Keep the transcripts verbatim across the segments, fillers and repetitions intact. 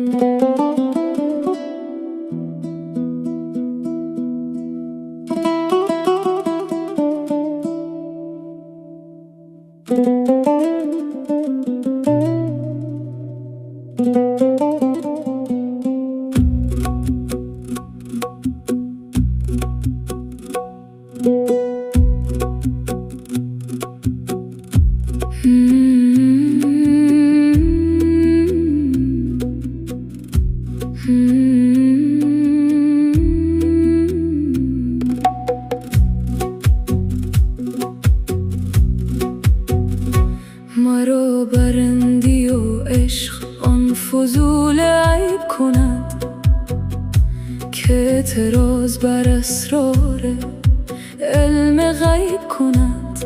مرا برندی و عشق آن فضول عیب کند که اعتراض بر اسرار علم غیب کند.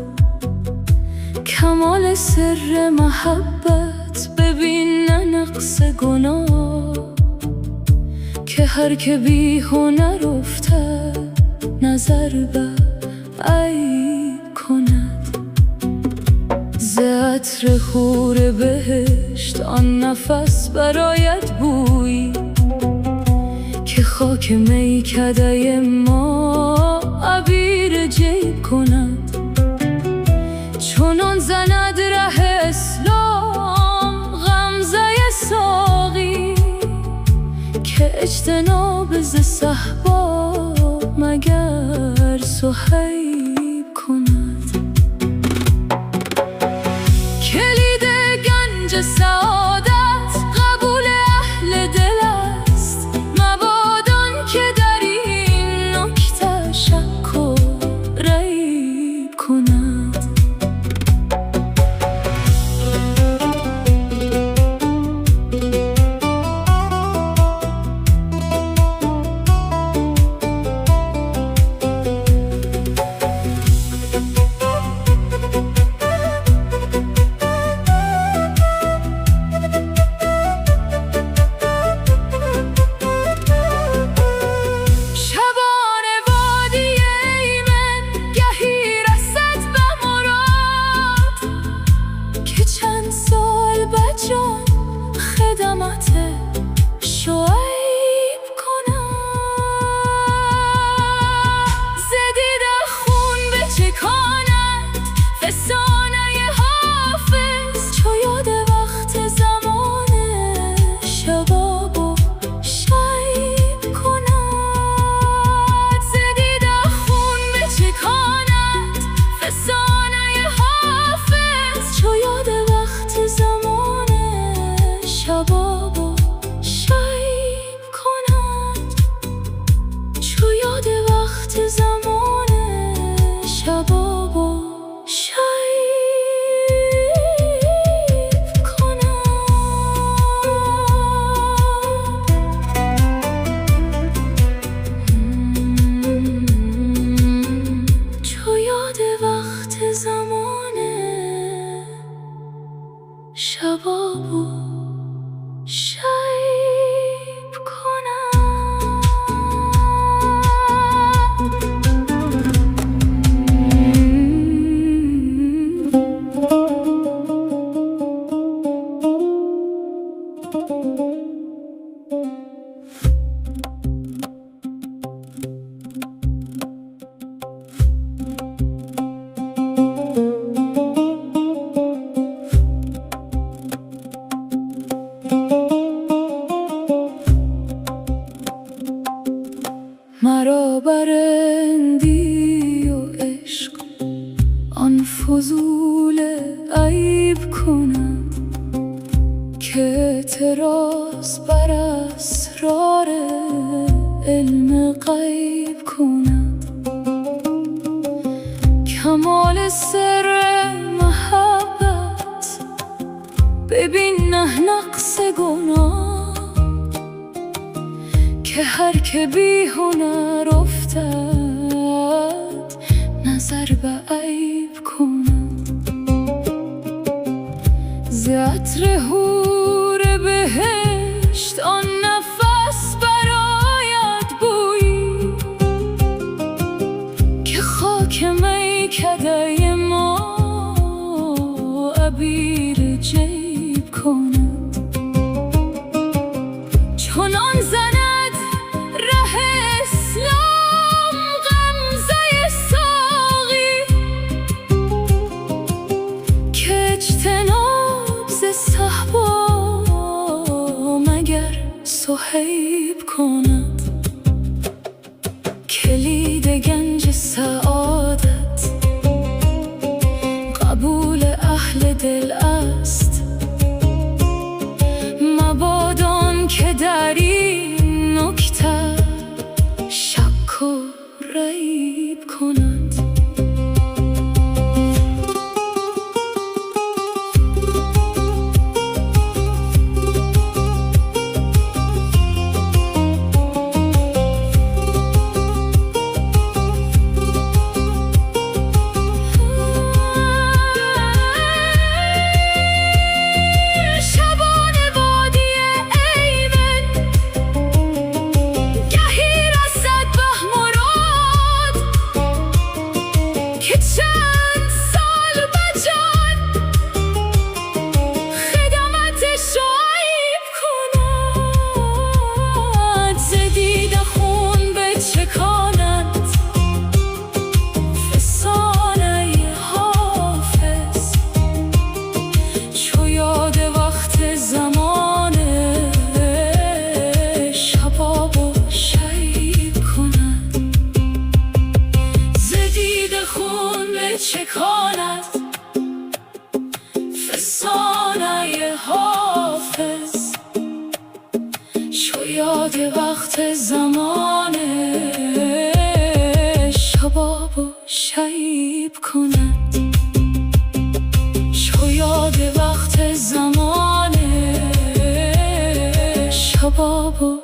کمال سر محبت ببین نه نقص گناه، که هر که بی هنر افتد نظر به عیب کند. ز عطر حور بهشت آن نفس برآید بویی که خاک میکده ما عبیر جیب کند. چنان زند ره اسلام غمزه ساقی که اجتناب ز صهبا مگر صهیب کند. کلید گنج سعادت قبول اهل دل است، مبادا که در این نکته شک و ریب کند. شبابو شیب کنم. مرا برندی و عشق آن فضول عیب کند که اعتراض بر اسرار علم غیب کند. کمال سر محبت ببین نه نقص گناه، که هر که بی هنر افتد نظر به عیب کند. ز عطر حور بهشت آن نفس برآید بویی که خاک میکده ما عبیر جیب کند. حیب کند. کلید گنج سعادت قبول اهل دل است. مبادان که در این نکته شک و ریب کند. چکاند فسانه حافظ، چو یاد وقت زمان شباب و شیب کند. چو یاد وقت زمان شباب و